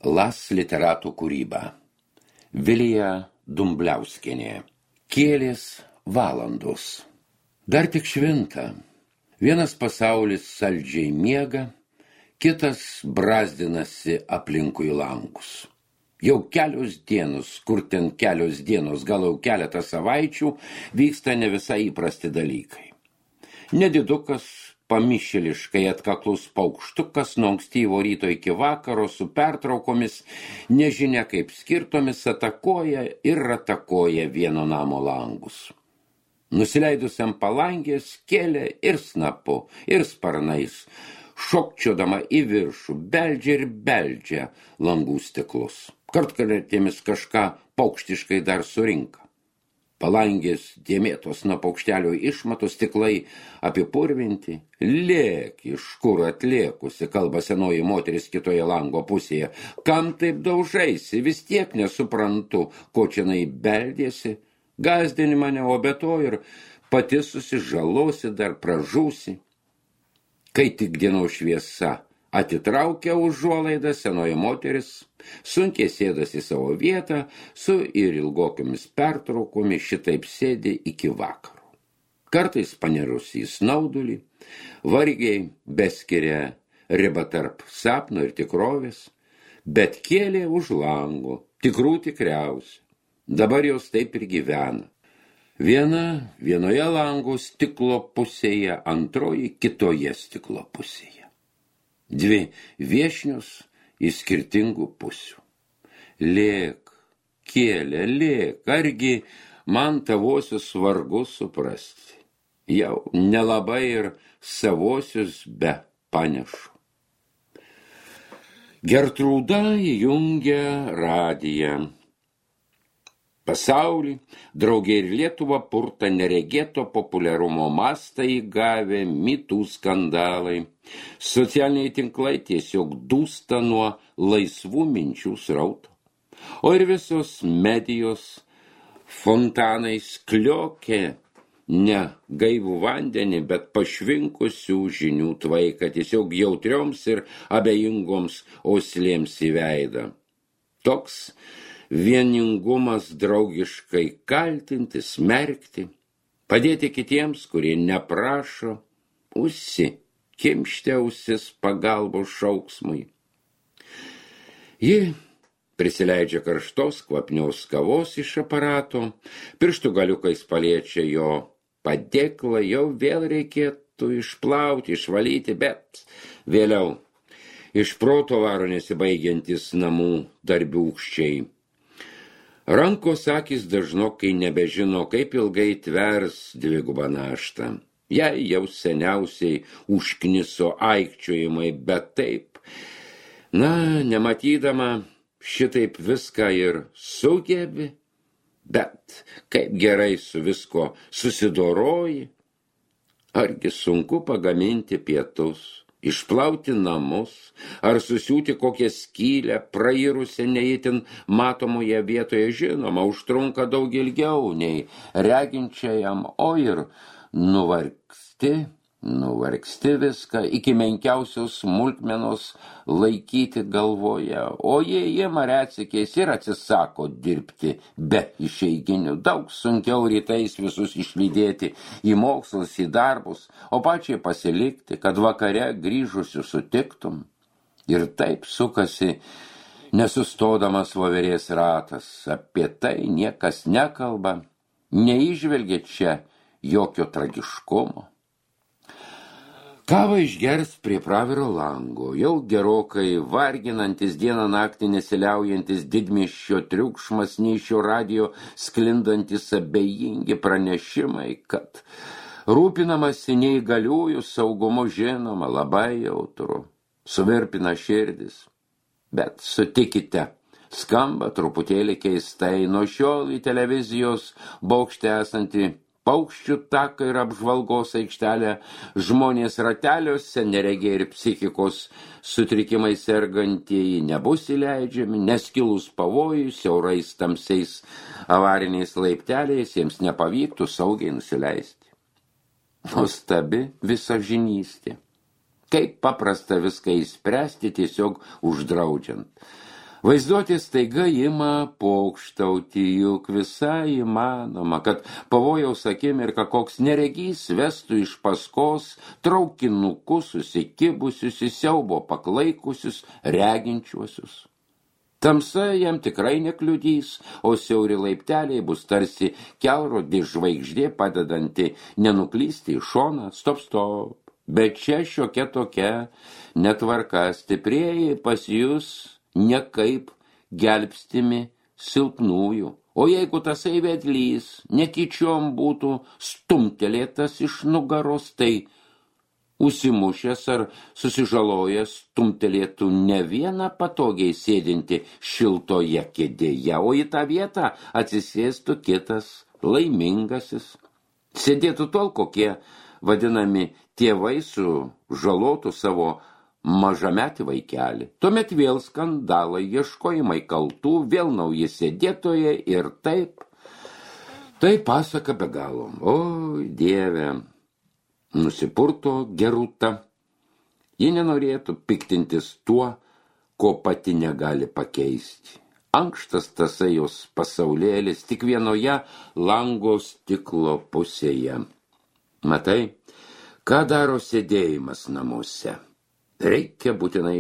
Las literatų kūryba. Vilija Dumbliauskienė. Kėlės valandos. Dar tik švinta. Vienas pasaulis saldžiai miega, kitas brazdinasi aplinkui langus. Jau kelios dienos, kur ten kelios dienos, gal jau keletą savaičių, vyksta ne visai įprasti dalykai. Nedidukas, pamišėliškai atkaklus paukštukas nuo ankstyvo ryto iki vakaro su pertraukomis, nežinia kaip skirtomis, atakuoja ir atakuoja vieno namo langus. Nusileidusiam palangės kėlė ir snapu, ir sparnais, šokčiodama į viršų, beldžia ir beldžia langų stiklus. Kartkartėmis kažką paukštiškai dar surinka. Palangės dėmėtos nuo paukštelio išmatų stiklai apipurvinti. Lėk, iš kur atlėkusi, kalba senoji moteris kitoje lango pusėje. Kam taip daužaisi, vis tiek nesuprantu, ko čianai beldėsi. Gazdini mane, o be to ir pati susižalosi, dar pražūsi. Kai tik dienos šviesa atitraukia užuolaidą, senoji moteris sunkiai sėdasi į savo vietą, su ir ilgokiamis pertraukomis šitaip sėdi iki vakaro. Kartais panerus į snaudulį, vargiai beskiria riba tarp sapno ir tikrovės, bet kėlė už lango, tikrų tikriausia. Dabar jos taip ir gyvena. Vienoje lango stiklo pusėje, antroji kitoje stiklo pusėje. Dvi viešnios į skirtingų pusių. Lėk, kėlė, lėk, argi man tavosius vargu suprasti. Jau nelabai ir savosius be panešu. Gertrūda įjungia radiją. Pasaulį, draugė ir Lietuvą purta neregėto populiarumo mastą įgavę mitų skandalai. Socialiniai tinklai tiesiog dūsta nuo laisvų minčių srauto. O ir visos medijos fontanais kliokia ne gaivų vandenį, bet pašvinkusių žinių tvaiką, tiesiog jautrioms ir abejingoms auslėms į veidą. Toks vieningumas draugiškai kaltinti, smerkti, padėti kitiems, kurie neprašo, užsikimšti ausis pagalbos šauksmui. Ji prisileidžia karštos kvapnios kavos iš aparato, pirštų galiukais paliečia jo padėklą, jau vėl reikėtų išplauti, išvalyti, bet vėliau iš proto varo nesibaigiantis namų darbiūkščiai. Rankos akys dažnokai nebežino, kaip ilgai tvers dvigubą naštą. Jai jau seniausiai užkniso aikčiojimai, bet taip, nematydama šitaip viską ir sugebi, bet kaip gerai su visko susidoroji. Argi sunku pagaminti pietus, išplauti namus, ar susiūti kokią skylę, prairusią neįtin matomoje vietoje, žinoma, užtrunka daug ilgiau nei reginčiajam, o ir nuvargsti viską iki menkiausios smulkmenos laikyti galvoje, o jie ima retsykiais ir atsisako dirbti be išeiginių, daug sunkiau rytais visus išlydėti į mokslus, į darbus, o pačiai pasilikti, kad vakare grįžusių sutiktum. Ir taip sukasi nesustodamas voverės ratas, apie tai niekas nekalba, neįžvelgia čia jokio tragiškumo. Kavą išgers prie praviro lango, jau gerokai varginantis dieną naktį nesiliaujantis didmiesčio triukšmas, nei šio radijo sklindantis abejingi pranešimai, kad rūpinamasi neįgaliųjų saugumu, žinoma, labai jautru, suvirpina širdis. Bet sutikite, skamba truputėlį keistai, nuo šiol į televizijos bokšte esanti paukščių taką ir apžvalgos aikštelę žmonės rateliuose, neregiai ir psichikos sutrikimai sergantieji nebus įleidžiami, nes kilus pavojui siaurais tamsiais avariniais laipteliais jiems nepavyktų saugiai nusileisti. Nuostabi visažinystė. Kaip paprasta viską įspręsti tiesiog uždraudžiant. Vaizduotė staiga ima pokštauti, juk visai įmanoma, kad pavojaus akimirka koks neregys vestų iš paskos traukinukus susikibusius į siaubo paklaikusius reginčiuosius. Tamsa jam tikrai nekliudys, o siauri laipteliai bus tarsi kelrodė žvaigždė padedanti nenuklysti į šoną. Stop. Bet čia šiokia tokia netvarka, stiprieji pas jūs nekaip gelbstimi silpnųjų. O jeigu tasai vedlys netyčiom būtų stumtelėtas iš nugaros, tai užsimušęs ar susižalojęs stumtelėtų ne vieną patogiai sėdinti šiltoje kėdėje, o į tą vietą atsisėstų kitas laimingasis. Sėdėtų tol, kokie vadinami tėvai sužalotų savo mažametį vaikelį. Tuomet vėl skandalai, ieškojimai kaltų, vėl nauji sėdėtojai ir taip. Tai pasaka be galo. Oi, Dieve, nusipurto Geruta. Ji nenorėtų piktintis tuo, ko pati negali pakeisti. Ankštas tasai jos pasaulėlis tik vienoje lango stiklo pusėje. Matai, ką daro sėdėjimas namuose? Reikia būtinai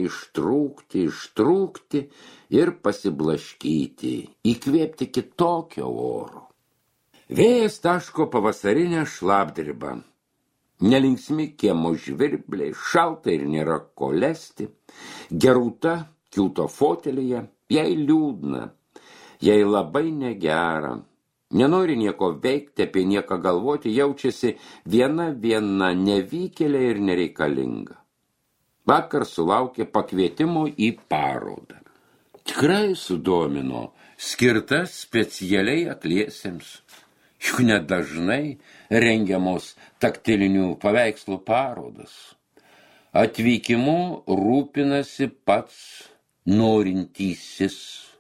ištrūkti ir pasiblaškyti, įkvėpti kitokio oro. Vėjas taško pavasarinę šlapdribą. Nelinksmi kiemo žvirbliai, šalta ir nėra ko lesti. Geruta kilto fotelyje, jai liūdna, jai labai negera. Nenori nieko veikti, apie nieką galvoti, jaučiasi viena nevykėlė ir nereikalinga. Vakar sulaukė pakvietimo į parodą. Tikrai sudomino, skirta specialiai akliesiems. Juk nedažnai rengiamos taktilinių paveikslų parodas. Atvykimu rūpinasi pats norintysis,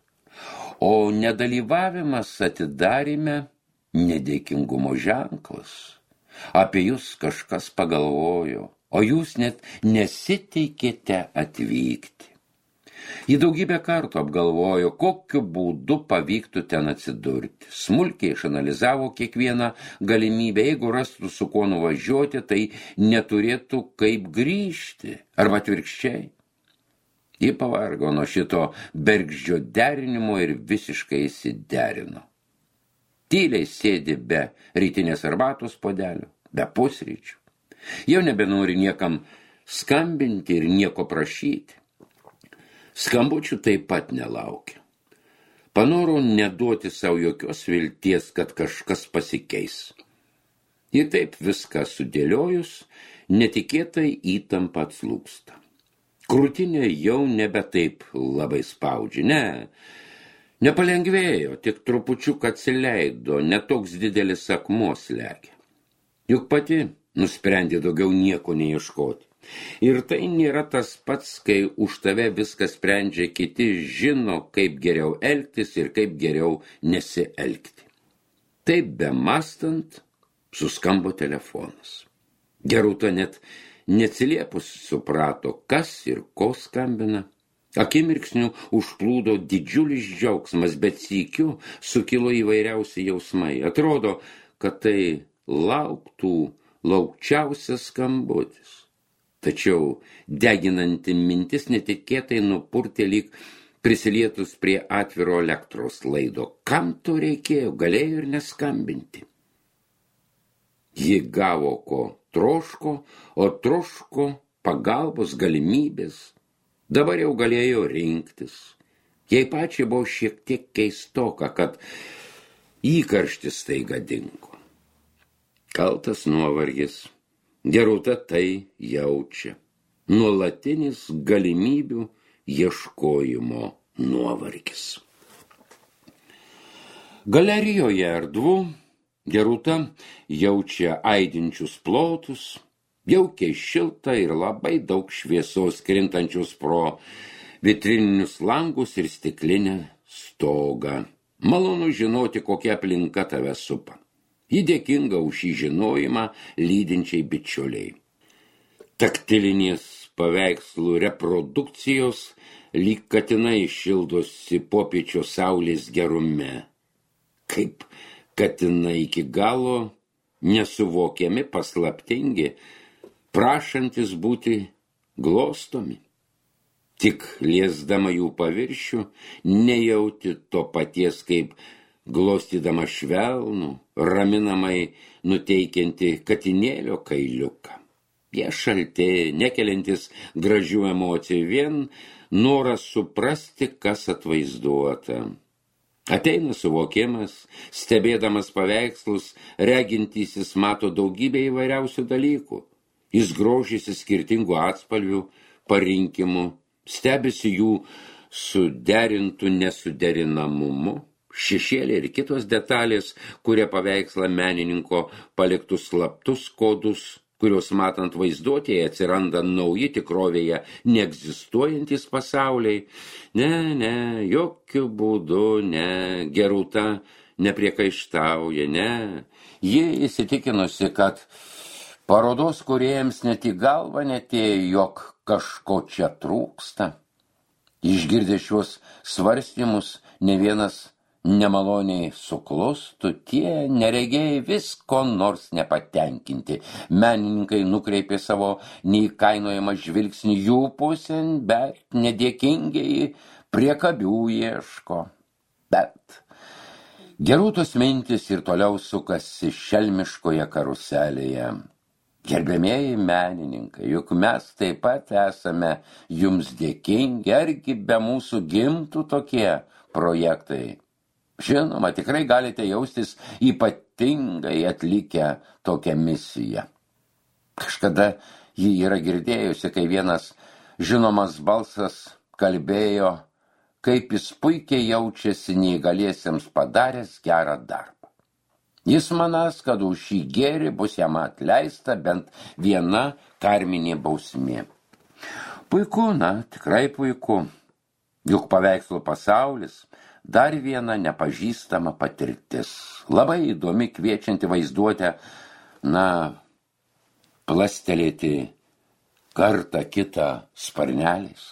o nedalyvavimas atidaryme nedėkingumo ženklas. Apie jūs kažkas pagalvojo, o jūs net nesiteikėte atvykti. Į daugybę kartų apgalvojo, kokiu būdu pavyktų ten atsidurti. Smulkiai išanalizavo kiekvieną galimybę, jeigu rastų su kuo nuvažiuoti, tai neturėtų kaip grįžti, arba atvirkščiai. Ji pavargo nuo šito bergždžio derinimo ir visiškai įsiderino. Tyliai sėdi be rytinės arbatos puodelio, be pusryčių. Jau nebenori niekam skambinti ir nieko prašyti. Skambučių taip pat nelaukia. Panoro neduoti savo jokios vilties, kad kažkas pasikeis. Ir taip viską sudėliojus, netikėtai įtampa atslūgsta. Krūtinė jau nebe taip labai spaudžia, nepalengvėjo, tik trupučiuk atsileido, netoks didelis akmuo slegia. Juk pati nusprendė daugiau nieko neieškoti. Ir tai nėra tas pats, kai už tave viską sprendžia kiti, žino, kaip geriau elgtis ir kaip geriau nesielgti. Taip bemastant, suskambo telefonas. Geruta net neatsiliepus suprato, kas ir ko skambina. Akimirksniu užplūdo didžiulis džiaugsmas, bet sykiu sukilo įvairiausi jausmai. Atrodo, kad tai laukčiausias skambutis. Tačiau deginanti mintis netikėtai nupurtė lyg prisilietus prie atviro elektros laido. Kam to reikėjo, galėjo ir neskambinti. Ji gavo, ko troško, o troško pagalbos galimybės. Dabar jau galėjo rinktis. Jai pačiai buvo šiek tiek keistoka, kad įkarštis staiga dingo. Kaltas nuovargis. Geruta tai jaučia. Nuolatinis galimybių ieškojimo nuovargis. Galerijoje erdvų Geruta jaučia aidinčius plotus, jaukiai šilta ir labai daug šviesos krintančius pro vitrininius langus ir stiklinę stogą. Malonu žinoti, kokia aplinka tave supa. Ji dėkinga už šį žinojimą lydinčiai bičiuliai. Taktilinės paveikslų reprodukcijos lyg katinai šildosi popiečio saulės gerume. Kaip katinai iki galo nesuvokiami, paslaptingi, prašantis būti glostomi. Tik liesdama jų paviršių nejauti to paties, kaip glostydama švelnų, raminamai nuteikianti katinėlio kailiuką. Jie šalti, nekeliantis gražių emocijų, vien noras suprasti, kas atvaizduota. Ateina suvokimas, stebėdamas paveikslus, regintysis mato daugybę įvairiausių dalykų. Jis grožisi skirtingų atspalvių, parinkimų, stebisi jų suderintų nesuderinamumu, šešėliai ir kitos detalės, kurie paveikslą menininko paliktus slaptus kodus, kurios matant vaizduotėje atsiranda nauji tikrovėje neegzistuojantys pasauliai. Ne, jokių būdų, ne, Gerūta nepriekaištauja, ne. Ji įsitikinusi, kad parodos kūrėjams net į galvą netėjo, jog kažko čia trūksta. Išgirdę šios svarstymus, ne vienas nemaloniai suklustų, tie neregėjai visko nors nepatenkinti. Menininkai nukreipė savo neįkainojamą žvilgsnį jų pusėn, bet nedėkingai priekabių ieško. Bet Gerūtos mintis ir toliau sukasi šelmiškoje karuselėje. Gerbiamieji menininkai, juk mes taip pat esame jums dėkingi, argi be mūsų gimtų tokie projektai. Žinoma, tikrai galite jaustis ypatingai atlikę tokią misiją. Kažkada ji yra girdėjusi, kai vienas žinomas balsas kalbėjo, kaip jis puikiai jaučiasi neįgaliesiems padaręs gerą darbą. Jis manas, kad už šį gėrį bus jam atleista bent viena karminė bausmė. Puiku, tikrai puiku. Juk paveikslų pasaulis dar viena nepažįstama patirtis. Labai įdomi, kviečianti vaizduotę, plastelėti kartą kitą sparneliais.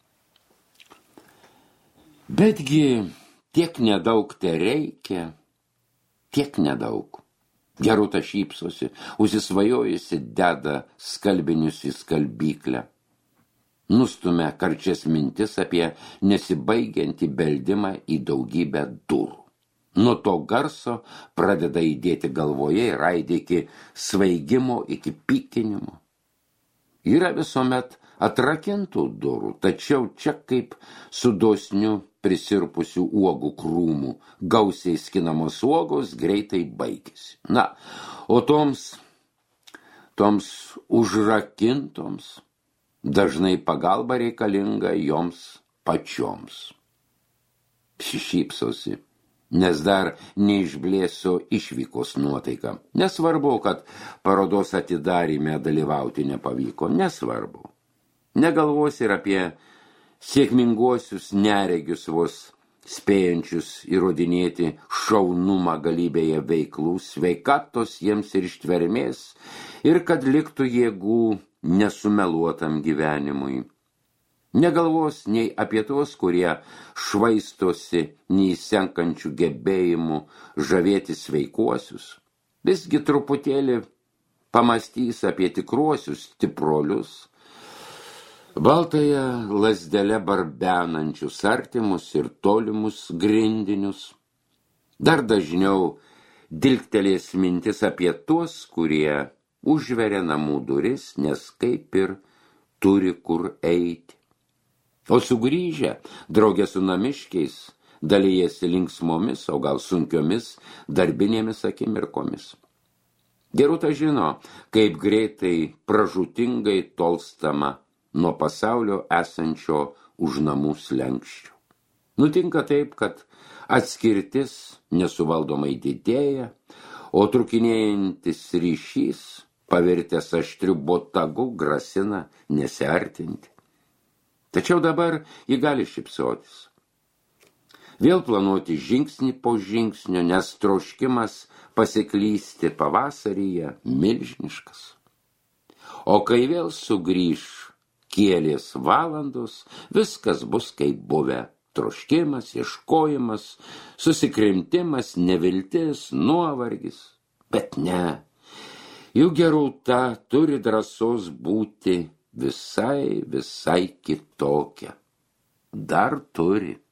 Betgi tiek nedaug tereikia, tiek nedaug. Gerūta šypsosi, užsisvajojusi deda skalbinius į skalbyklę. Nustumia karčias mintis apie nesibaigiantį beldimą į daugybę durų. Nuo to garso pradeda įdėti galvoje ir aidi iki svaigimo, iki pykinimo. Yra visuomet atrakintų durų, tačiau čia kaip su dosniu prisirpusių uogų krūmų, gausiai skinamos uogos greitai baigėsi. O toms užrakintoms dažnai pagalba reikalinga joms pačioms. Šypsosi, nes dar neišblėso išvykos nuotaika. Nesvarbu, kad parodos atidaryme dalyvauti nepavyko, nesvarbu. Negalvos ir apie sėkminguosius neregius vos spėjančius įrodinėti šaunumą galybėje veiklų, sveikatos jiems ir ištvermės, ir kad liktų jėgų nesumeluotam gyvenimui. Negalvos nei apie tuos, kurie švaistosi neįsenkančių gebėjimų žavėti sveikuosius. Visgi truputėlį pamastys apie tikruosius stipruolius, baltąją lazdelę barbenančius artimus ir tolimus grindinius. Dar dažniau dilgtelės mintis apie tuos, kurie užveria namų duris, nes kaip ir turi kur eiti. O sugrįžę, drauge su namiškiais, dalijasi linksmomis, o gal sunkiomis darbinėmis akimirkomis. Gerūta žino, kaip greitai pražūtingai tolstama nuo pasaulio esančio už namų slenksčių. Nutinka taip, kad atskirtis nesuvaldomai didėja, o trukinėjantis ryšys, pavirtęs aštriu botagu, grasina nesiartinti. Tačiau dabar ji gali šypsotis. Vėl planuoti žingsnį po žingsnio, nes troškimas pasiklysti pavasaryje milžiniškas. O kai vėl sugrįš kėlės valandos, viskas bus kaip buvę. Troškimas, ieškojimas, susikrimtimas, neviltis, nuovargis. Bet ne, jų gerūta turi drąsos būti visai kitokia. Dar turi.